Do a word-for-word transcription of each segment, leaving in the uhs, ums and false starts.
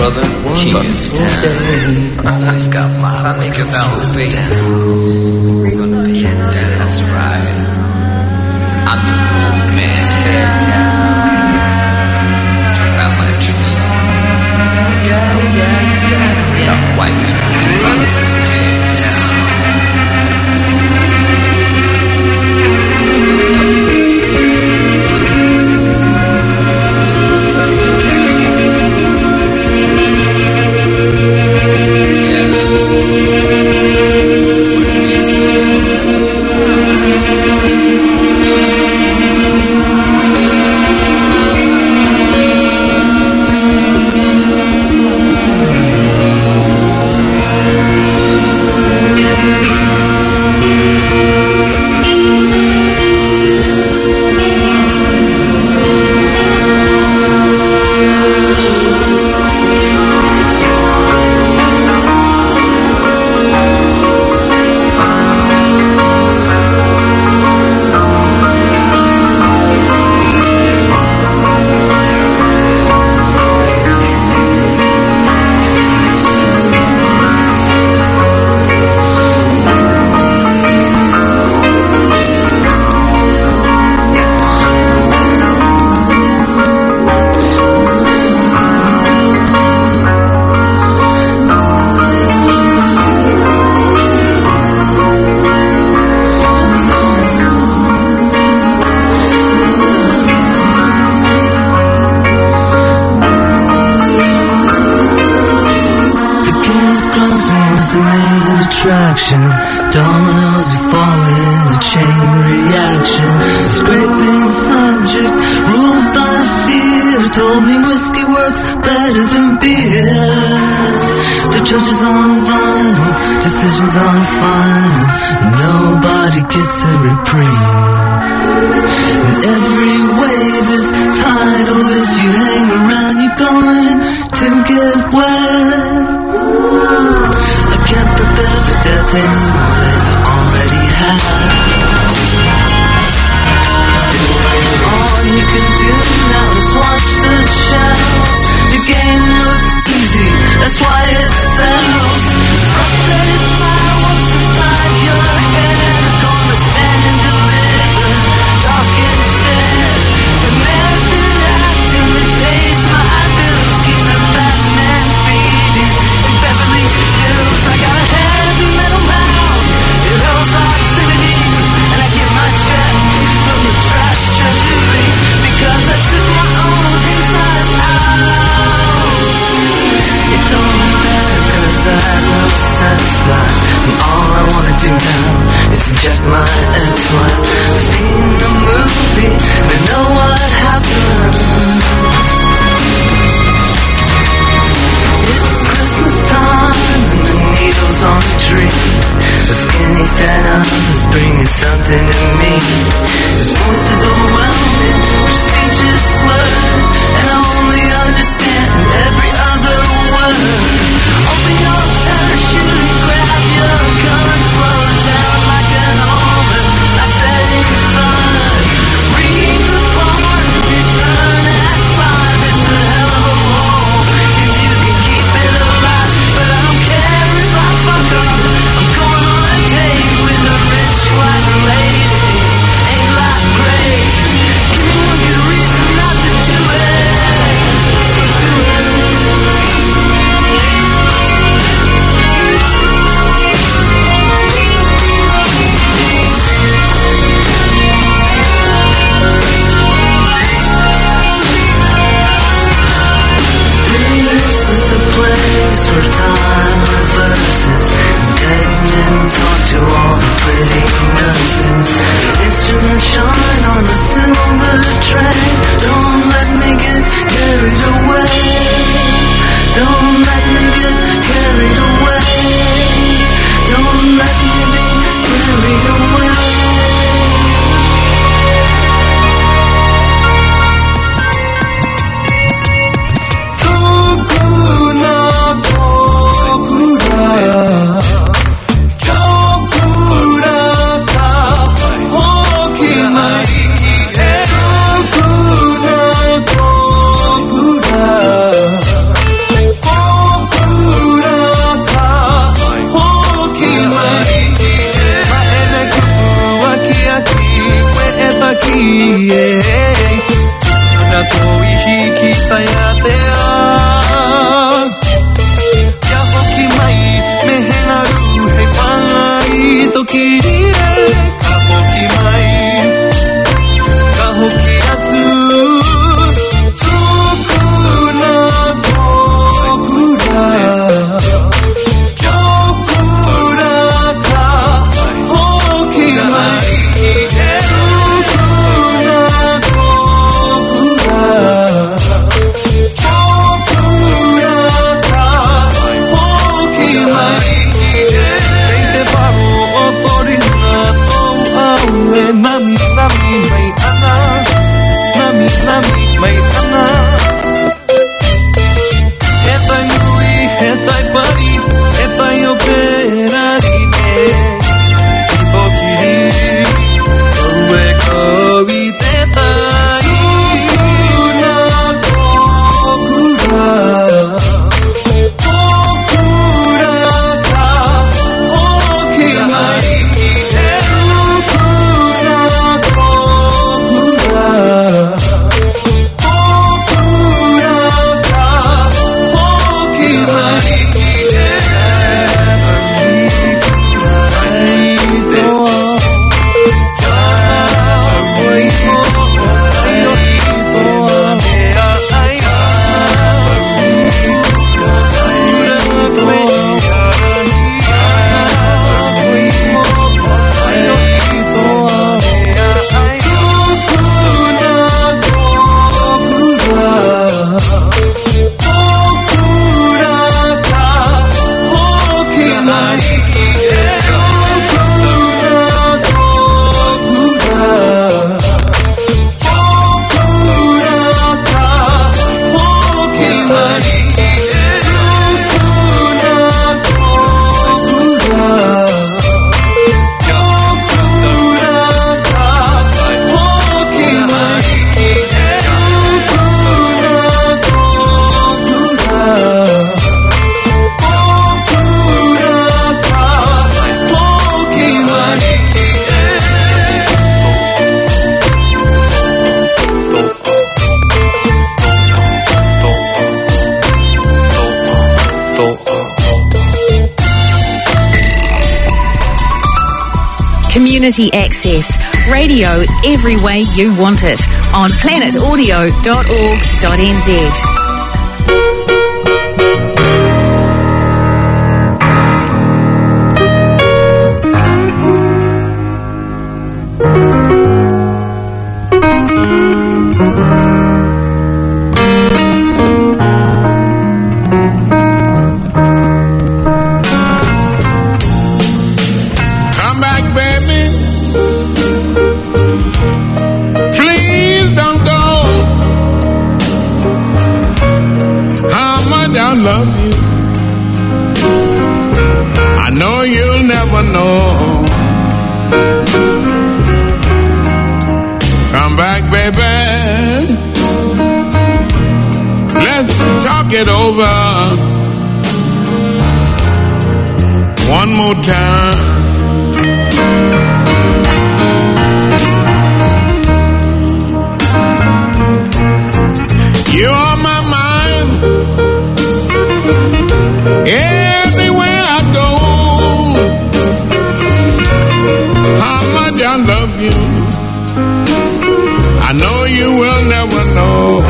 Southern king in town. Always got my make a fellow pay. Gonna be a dance right. I'm the wolf man, head down. Talk about my tree. Dark white people in front of me, head down. Dominoes are falling in a chain reaction. Scraping subject, ruled by fear. Told me whiskey works better than beer. The judges on vinyl, decisions on final, and nobody gets a reprieve. And every wave is tidal. If you hang around, you're going to get wet. I can't prepare for death anymore than I already have. All you can do now is watch the shadows. The game looks easy, that's why it sells. Frustrated by what's inside your head. I'm gonna stand and deliver, dark instead. The method acting that pays my bills keeps the Batman feeding in Beverly Hills. I got a heavy metal mouth, it hurls obscenity, and I get my check from the trash treasury because I took my own insides out. It don't matter cause I have no sex life, and all I wanna do now is inject my ex-wife. I've seen the movie and I know what happens. It's Christmas time and the needle's on the tree. The skinny Santa is bringing something to me. His voice is overwhelming, her speech is slurred, and I only understand every other word. Open your parachute and grab your gun, flow down like an almond, a setting sun. Read the part, return at five. It's a hell of a hole if you can keep it alive. But I don't care if I fuck up, I'm going on a date with a rich white lady. community access, radio every way you want it on planet audio dot org dot n z. It over one more time. You're on my mind everywhere I go. How much I love you, I know you will never know.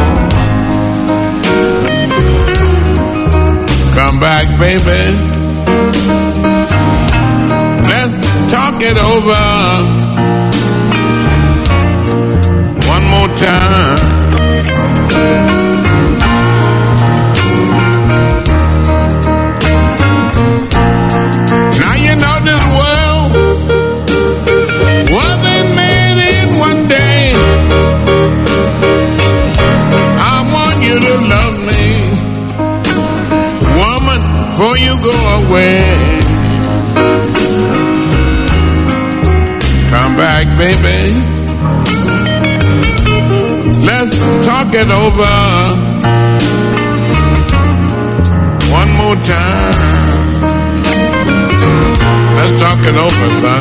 Come back, baby. Let's talk it over one more time. Now you know this world wasn't made in one day. I want you to love me before you go away. Come back, baby. Let's talk it over one more time. Let's talk it over, son.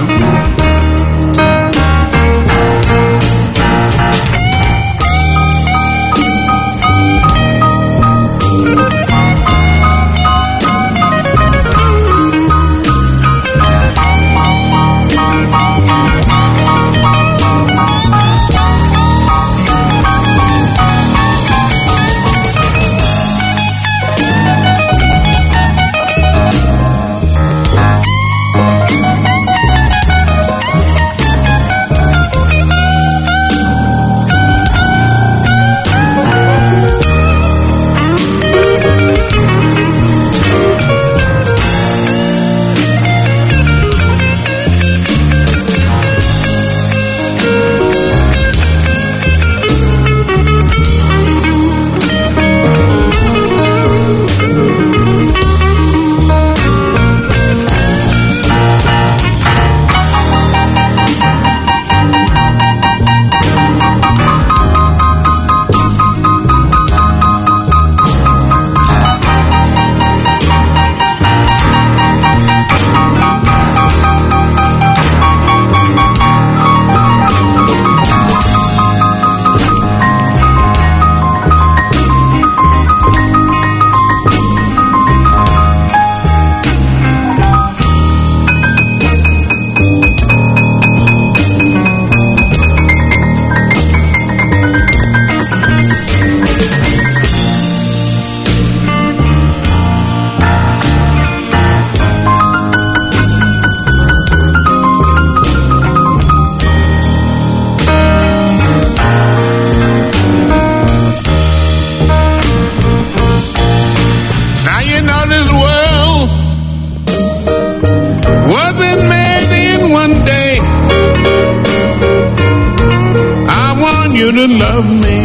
you to love me,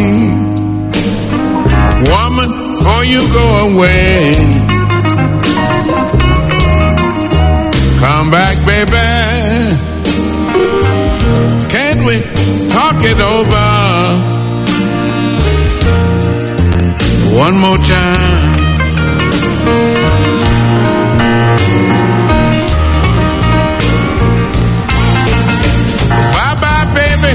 woman, before you go away. Come back, baby. Can't we talk it over one more time? Bye-bye, baby.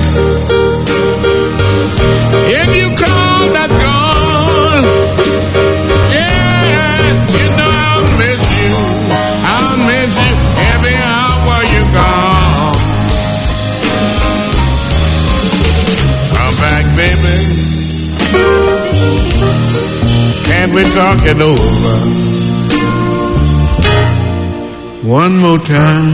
If you call that gone, yeah, you know I'll miss you. I'll miss you every hour you're gone. me talk it over one more time.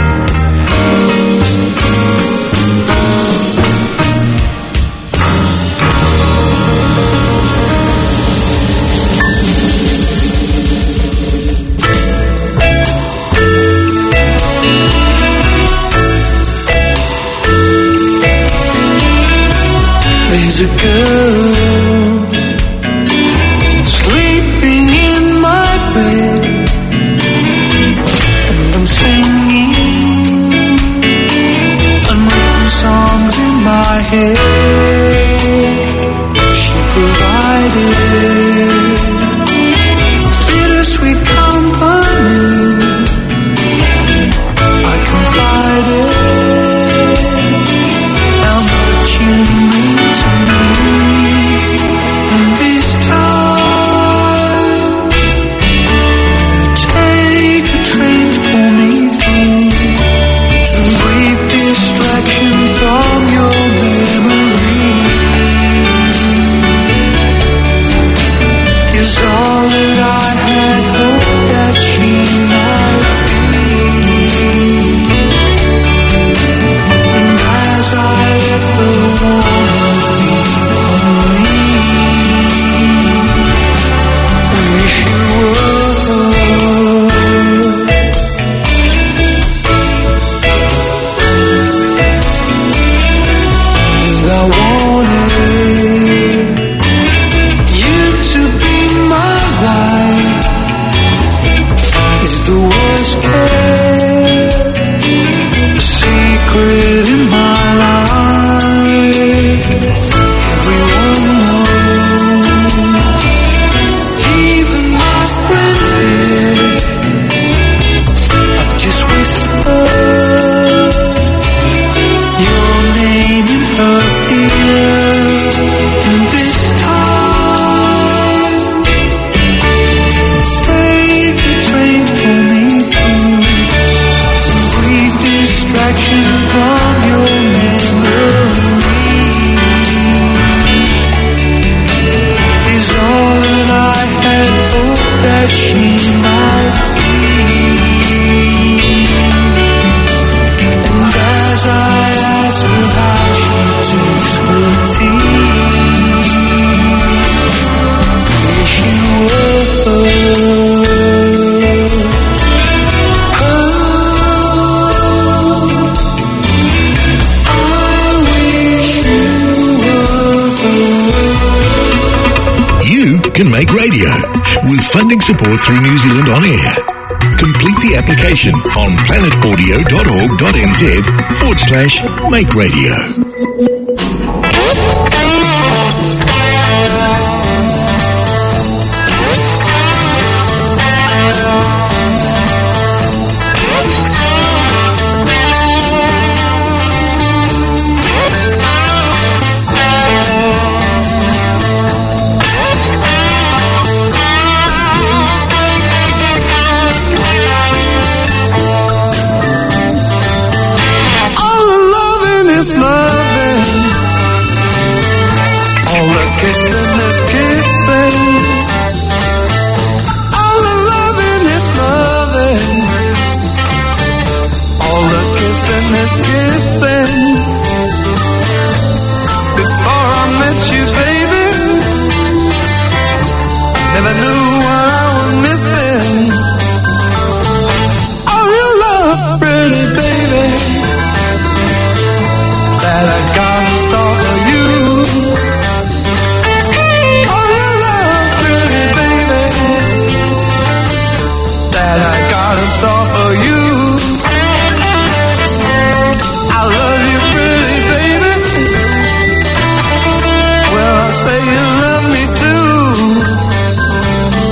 There's a girl sleeping in my bed, and I'm singing unwritten songs in my head. She provided bittersweet company. I confided how much you mean to me. And this time, take a train to pull me through some brief distraction from your memory. Is all that I had hoped that she might be. And as I let her warm her feet on me, wish you were. And I wanted you to be my wife. Is the worst kept secret in my life. Everyone knows, even my friend here. I just whispered your name in her ear. And this time, take the train to pull me through some brief distraction from your memory. Is all that I had hoped that she might be. And as I asked her how she takes her tea, wish you were. Oh, I wish you were. You can make radio with funding support through New Zealand On Air. Complete the application on planetaudio.org.nz forward slash make radio. All the loving is loving, all the kissing is kissing. All the loving is loving, all the kissing is kissing. Before I met you, baby, never knew what I was missing. Oh, your love, pretty baby, that I got in store for you. Oh, your love, pretty baby, that I got in store for you. I love you, pretty baby. Well, I say you love me too.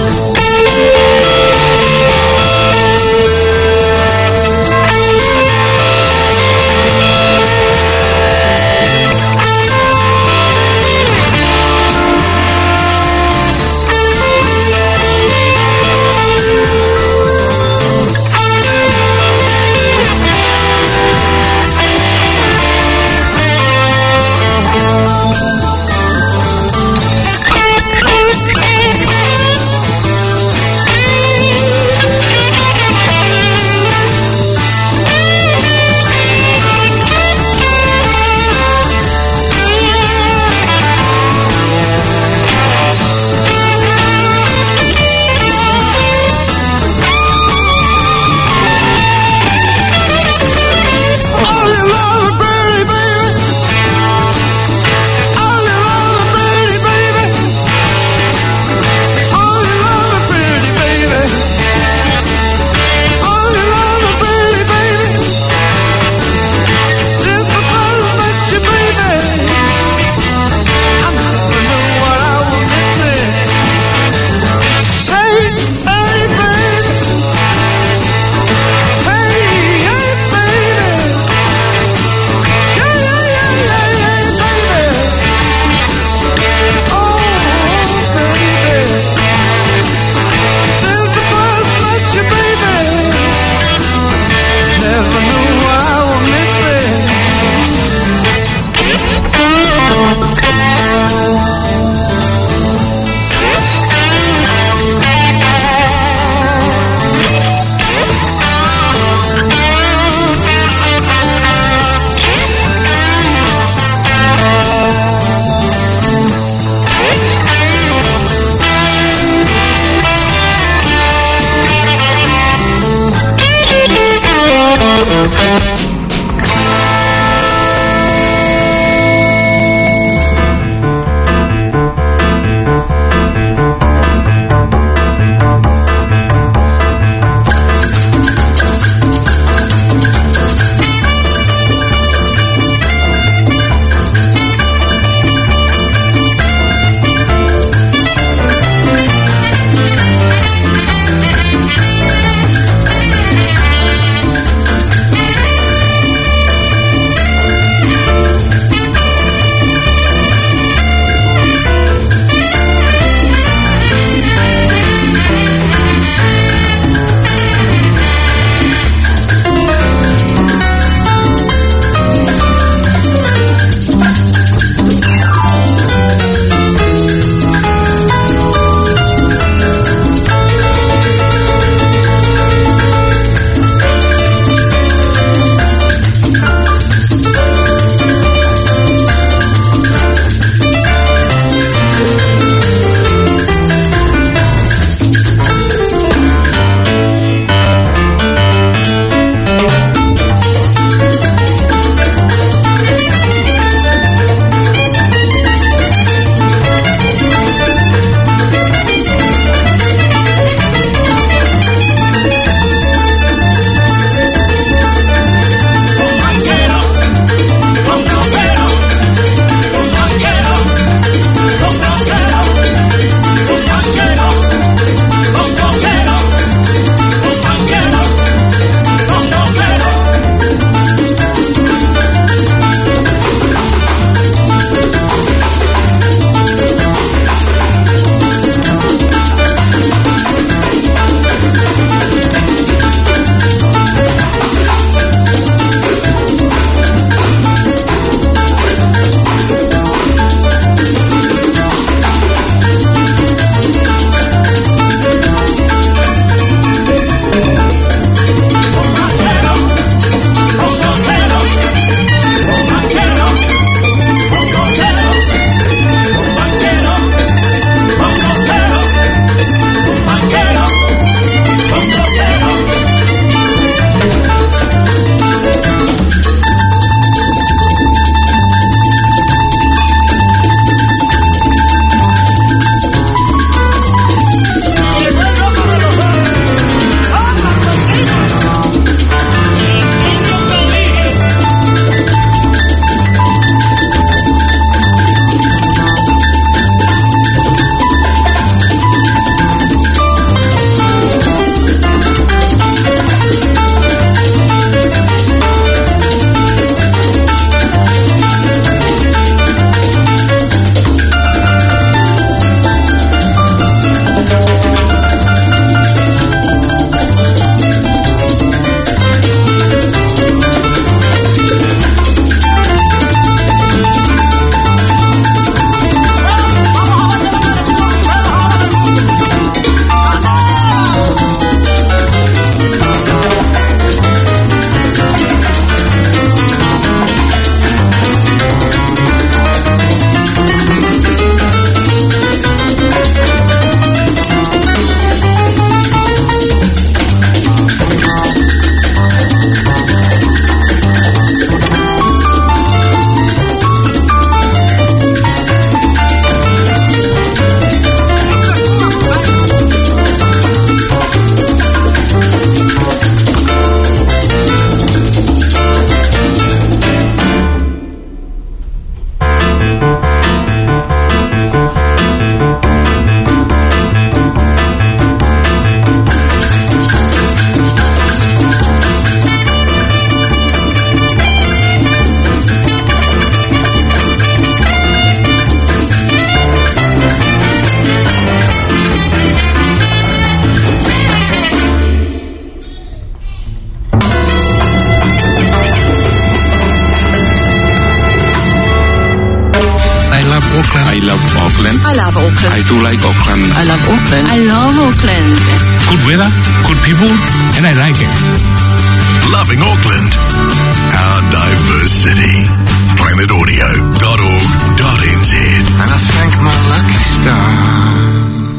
Auckland. I do like Auckland. I love Auckland. I love Auckland. Good weather, good people, and I like it. Loving Auckland, our diverse city. planet audio dot org dot n z. And I thank my lucky stars.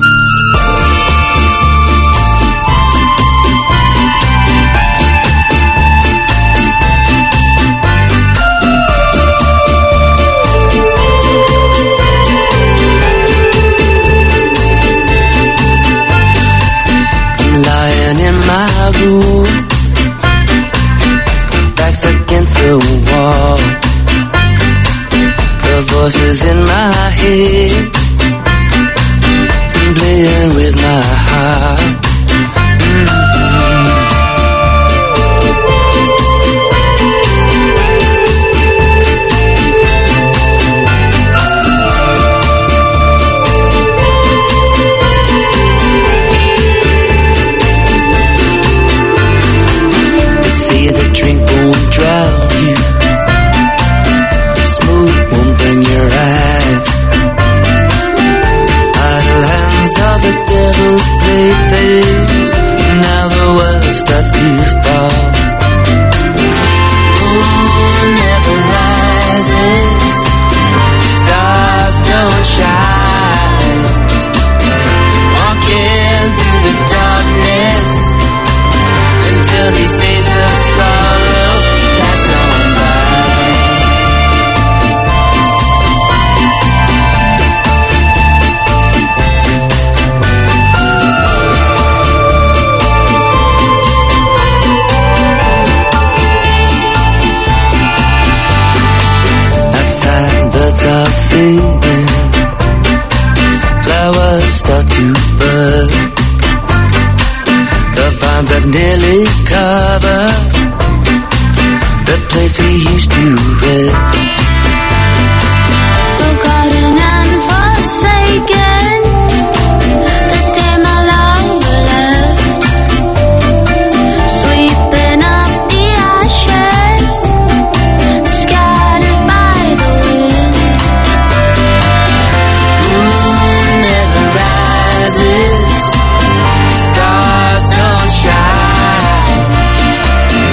Lying in my room, back's against the wall. The voices in my head, playing with my heart. Mm-hmm. The drink won't drown you, smoke won't burn your eyes. Idle hands are the devil's playthings. Now the world starts to fall. Moon never rises, stars don't shine. Walking through the darkness until these days of sorrow pass on by. Outside birds are singing, flowers start to bud. The vines have nearly covered the place we used to rest. Forgotten and forsaken, the day my longer left, sweeping up the ashes, scattered by the wind. Moon never rises, stars don't shine.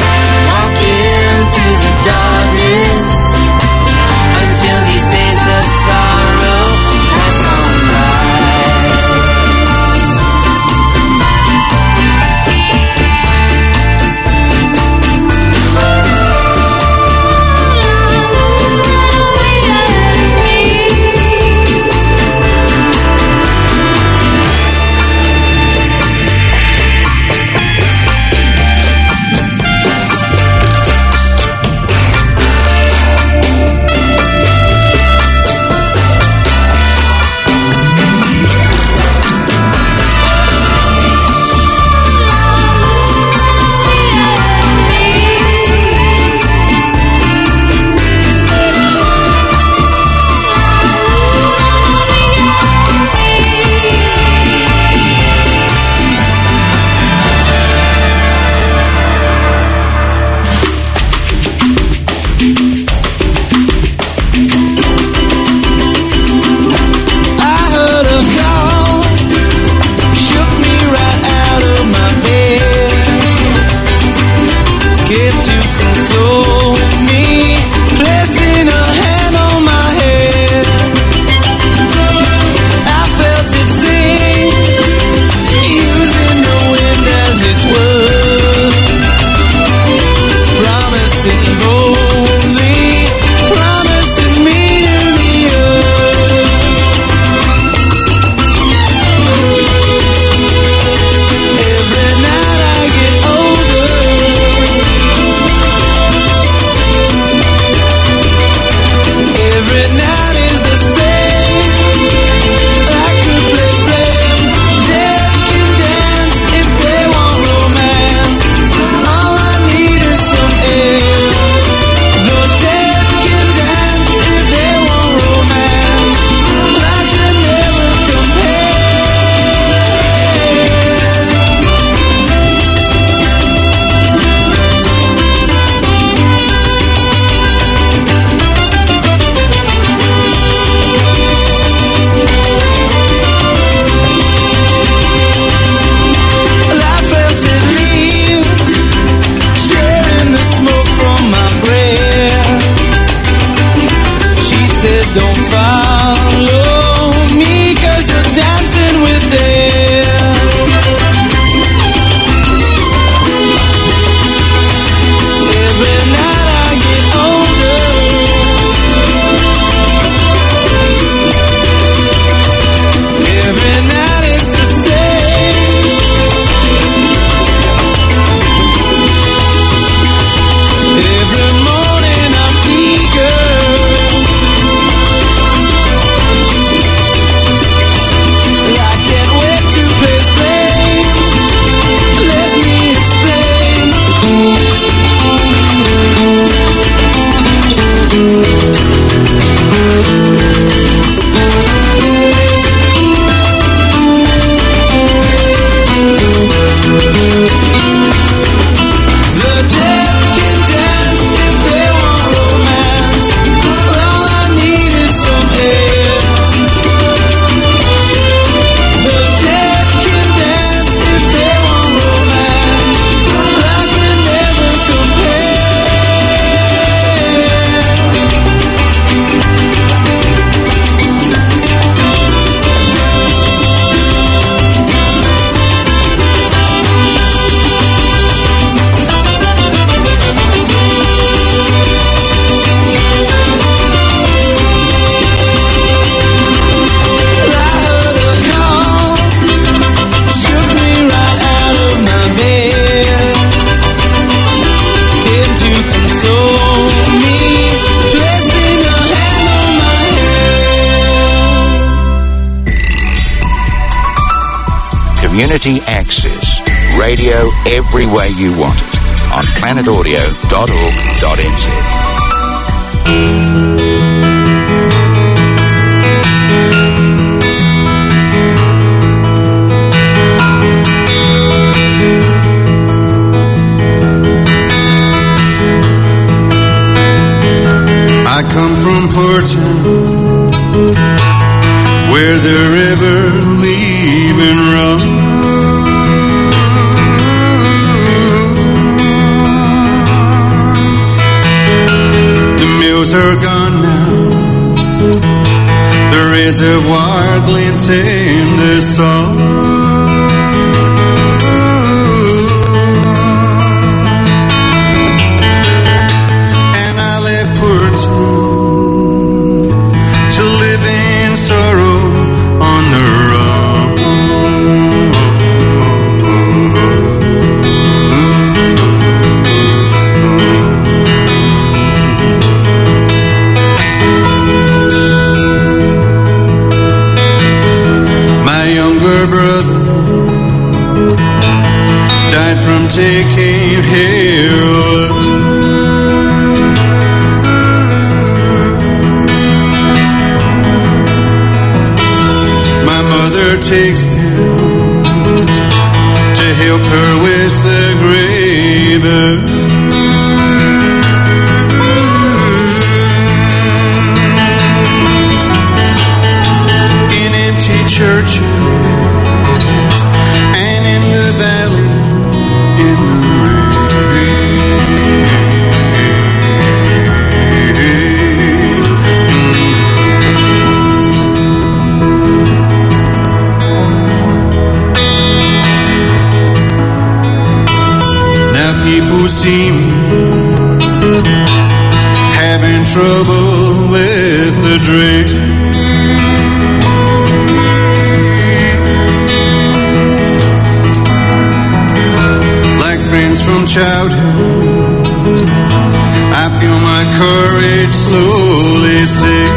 Community access. Radio every way you want it on planet audio dot org dot n z. I come from Portland, where the river leaving runs. The mills are gone now, the reservoir glints in the sun. And I left Portland to live in sorrow on the run. My younger brother died from taking heroin. Takes pills to help her with the grave. In empty churches and in the valley, in the people see me having trouble with the drink. Like friends from childhood, I feel my courage slowly sink.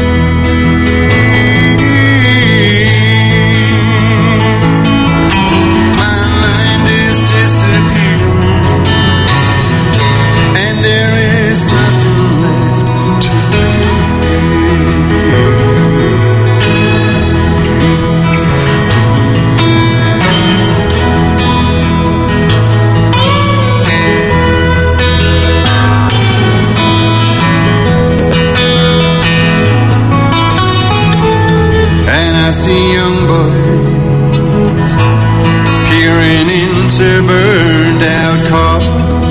I see young boys peering into burned out cars.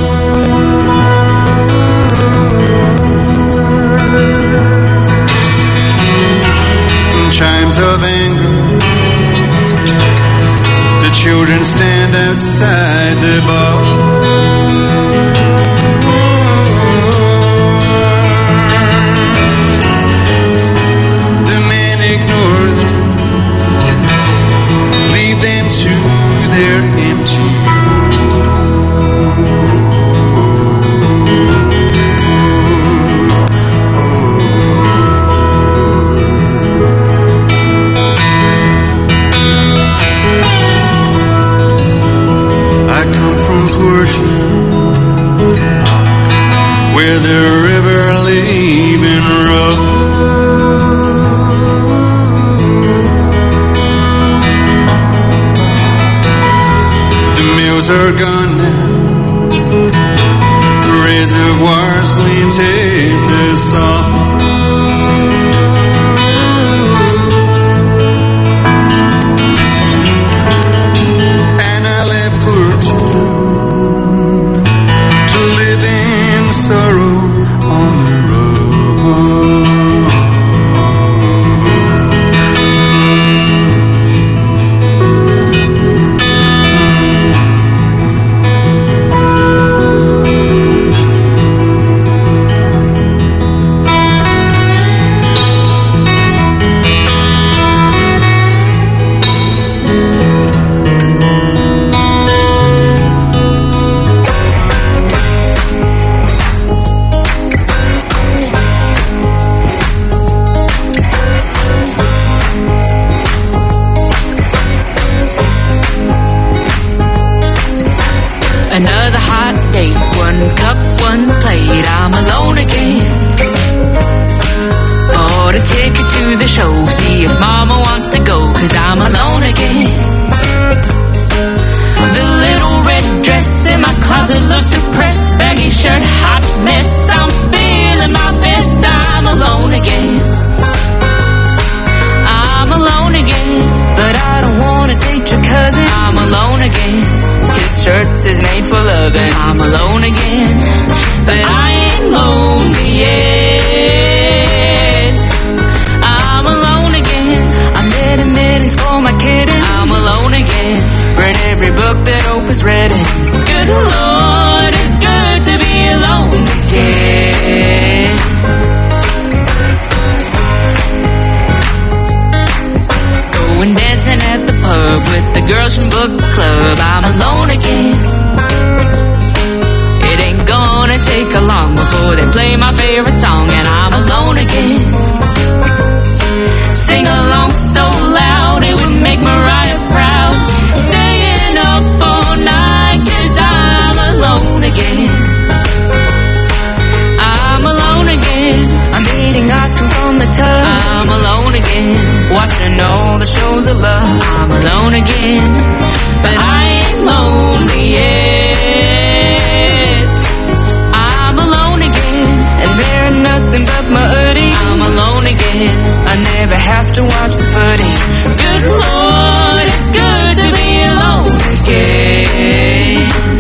Chimes of anger, the children stand outside the bar. The men ignore them, leave them to their empty. I come from Portland, where the river leaving rough. Are gone now, reservoirs glint in the sun. And I left Portland to live in sorrow on the road. again. His shirt is made for loving. I'm alone again, but I ain't lonely yet. I'm alone again. I'm knitting mittens for my kitten. I'm alone again. Read every book that Oprah's read in. Good Lord, it's good to be alone again. Going dancing at the pub with the girls from book club. I'm alone again. It ain't gonna take a long before they play my favorite song, and I'm alone again. Sing along so loud it would make Mariah proud. Staying up all night 'cause I'm alone again. I'm alone again. I'm eating ice cream from the tub. I'm alone again. Watching all the shows of love. I'm alone again, but I ain't lonely yet. I'm alone again, and wearing nothing but my hoodie. I'm alone again. I never have to watch the footy. Good Lord, it's good to be alone again.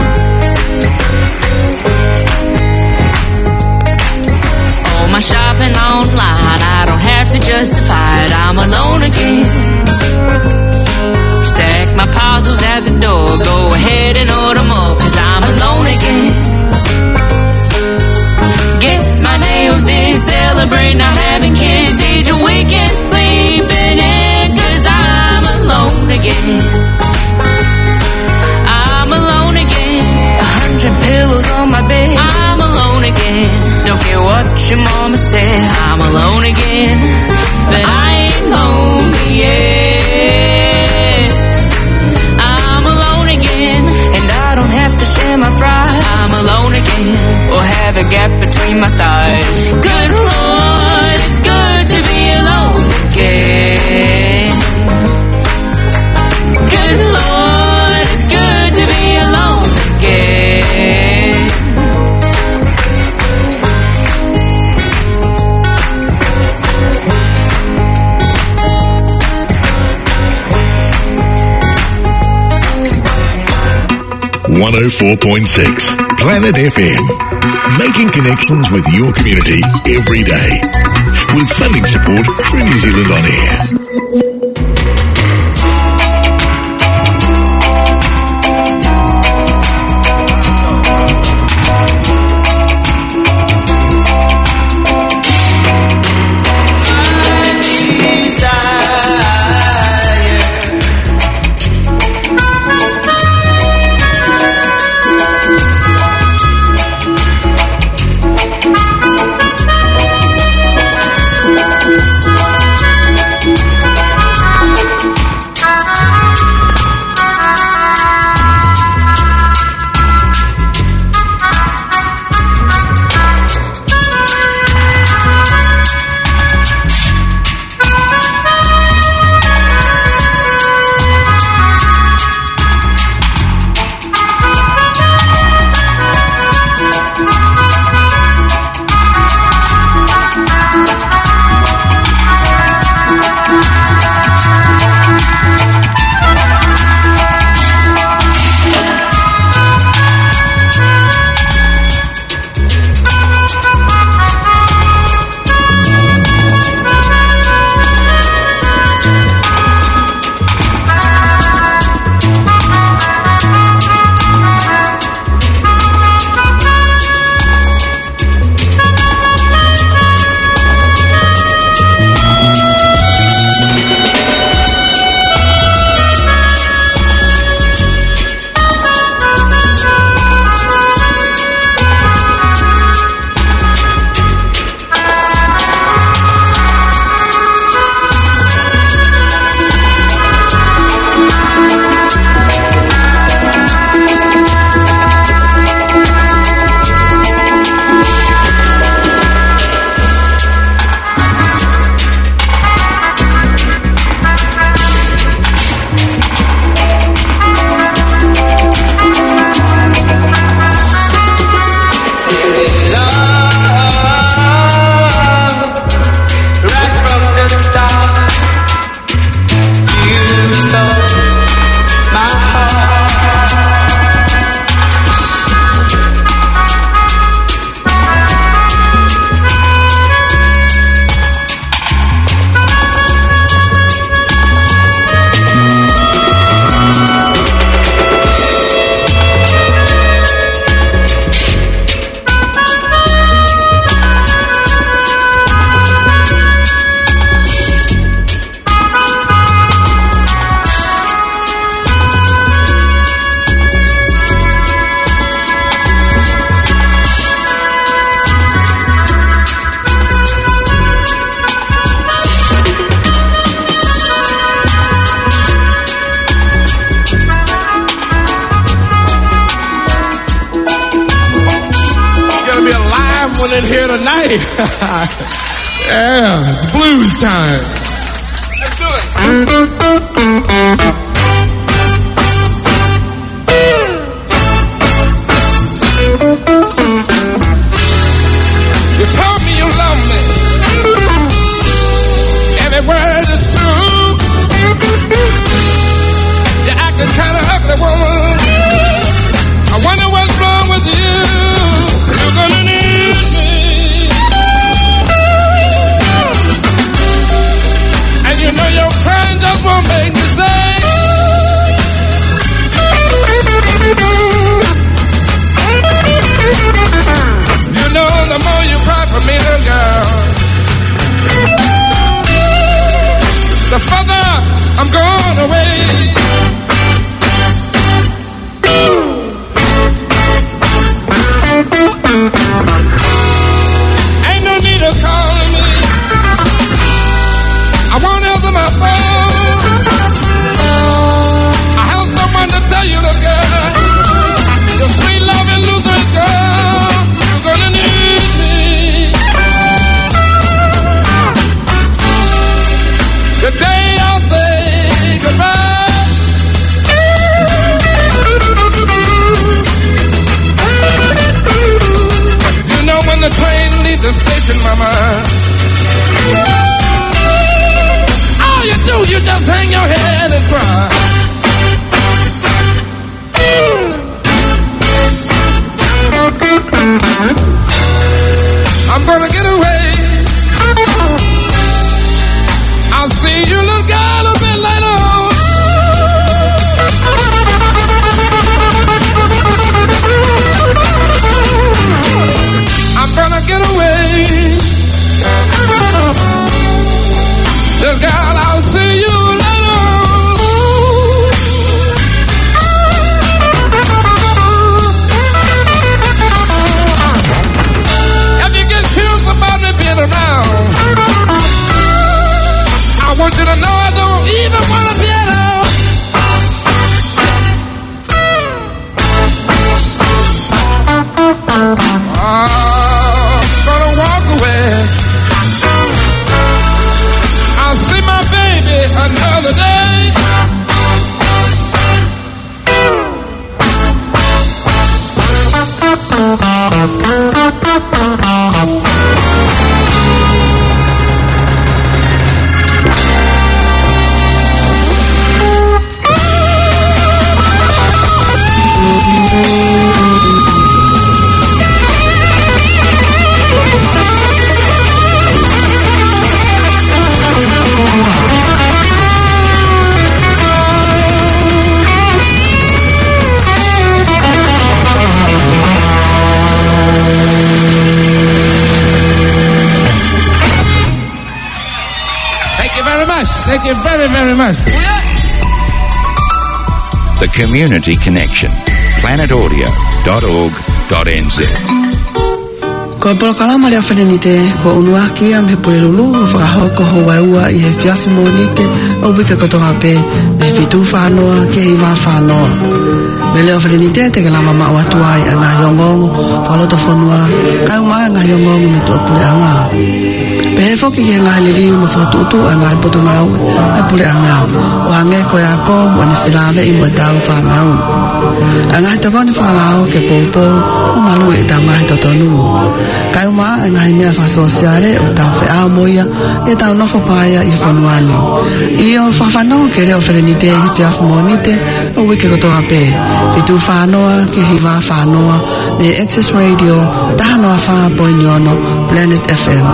All my shopping online, I don't have to justify it. I'm alone again. Stack my parcels at the door. Go ahead and order more, 'cause I'm alone again. Get my nails did, celebrate not having kids. Each weekend sleeping in, 'cause I'm alone again. I'm alone again. A hundred pillows on my bed. I'm alone again. Don't care what your mama said. I'm alone again, but I ain't lonely yet. I'm alone again, and I don't have to share my fries. I'm alone again, or have a gap between my thighs. Good Lord, it's good to be alone again. Good Lord, it's good to be alone again. one oh four point six Planet F M. Making connections with your community every day. With funding support through New Zealand On Air. Desire. in here tonight. Yeah, it's blues time. Let's do it. You told me you love me. Every word is true. You're acting kind of ugly, woman. I wonder what's wrong with you. You're gonna need me. And you know your crying just won't make me stay. You know the more you cry for me, little girl, the further I'm going away. Ain't no need of calling me. I won't answer my phone. I have someone to tell you, look, girl, your sweet loving Lutheran girl, you're gonna need me. The day I'll say goodbye, you know when the train leaves the station, mama, all you do, you just hang your head and cry. I'm gonna get away. I'll see you, little girl, a bit later on. I'm gonna get away. Little girl, I'll see you later on. If you get curious about me being around, I want you to know I don't even want to be at home. I'm gonna walk away. I'll see my baby another day. Thank you very, very much. The Community Connection. planet audio dot org dot n z. Ko polo kalama le afenite ko unuaki am he pulelu fa ho ko ho wa i he fiafi monite o bika ko tonga pe me fitu fa no ke i va fa no. Me le afenite te kalama ma wa tuai ana yongong fa lo to fonua ka ma na yongong me to pule anga. Pe fo ki nga le ri mo fa tu tu ana po to na ai pule anga wa nge ko ya ko wa ne filave i mo da fa na. Anga to ko ni fa lao ke po po o malu e ta mai to to nu. Kai ma nga me fa sociale o ta fe a moia e ta no fa paia i fa nuani. Io fa fa no ke le ofrenite i fi af monite o we ke to ape. Fi tu fa no ke hi va fa no me Access Radio ta no fa poinyono Planet F M.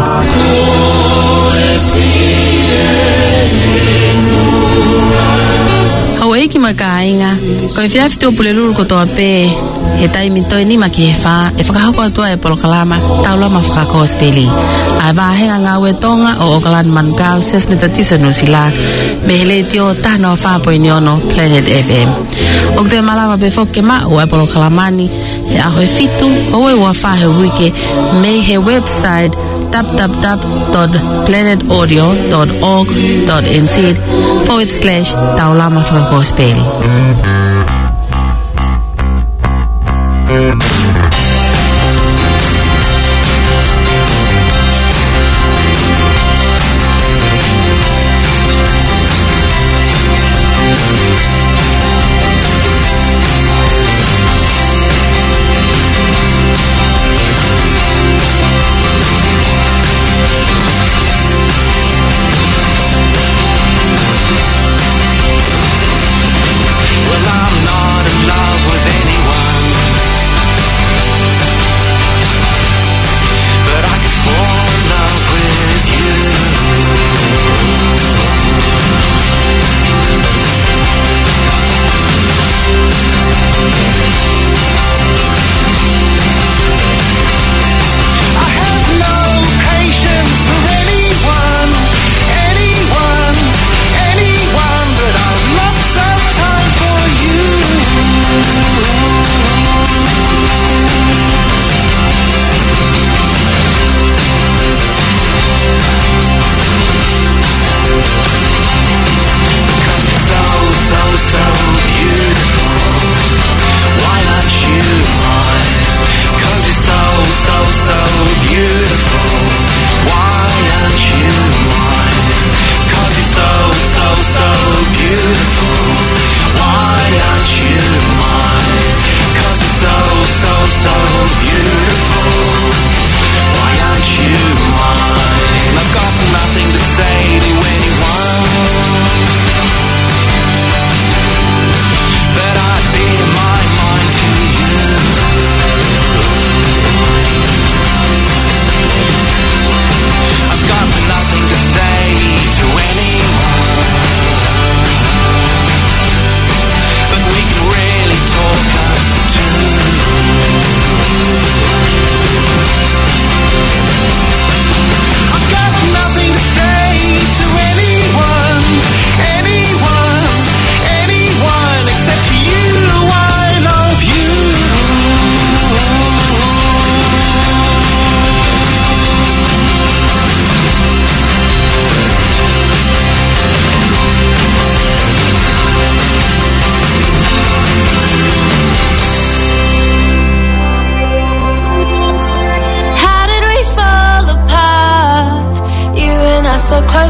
Hawaii ki makainga ko fia fito pulelu ko to ape e tai mito ni makifa e faka ko to e polo kalama taulo mafaka ko speli ava henga nga wetonga o okalan mankau ses metatisa no sila mele tio ta no fa poinyono Planet F M okde malama be fokke ma o e polo kalamani e a ho fitu o we wa fa he wiki me he website w w w dot planet audio dot org dot n z forward slash taulama fra gospel.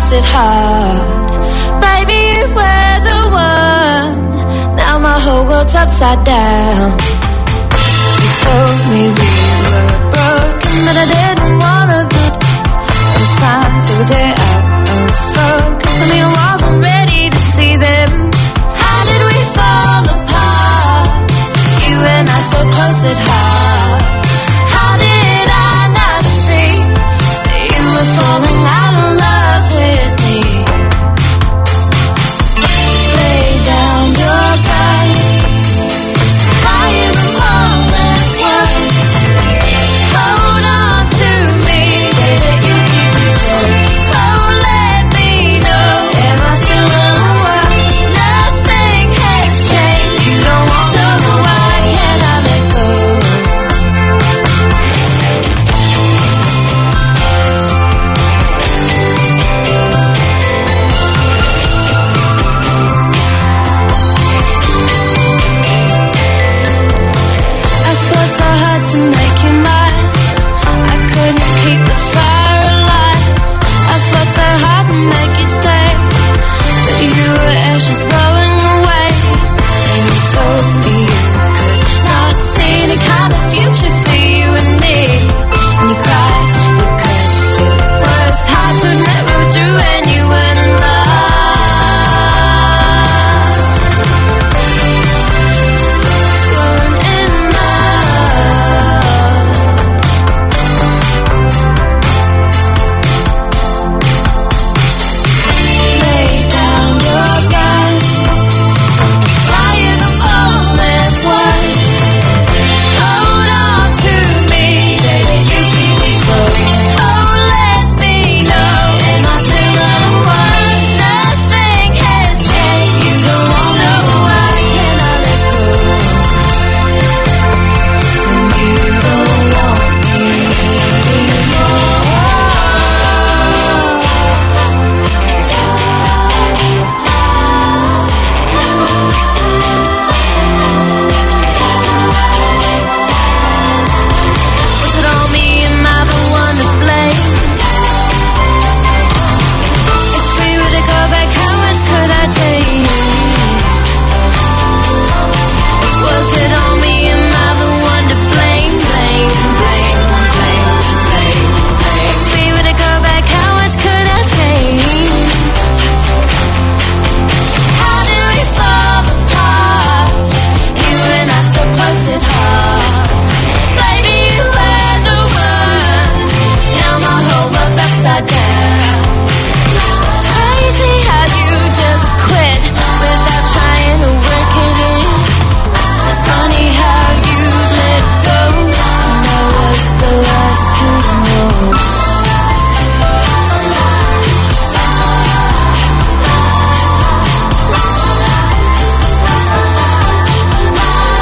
it hard. Baby, you were the one. Now my whole world's upside down. You told me we were broken, but I didn't wanna be. Those signs over there out of focus, and I wasn't ready to see them. How did we fall apart? You and I so close at heart.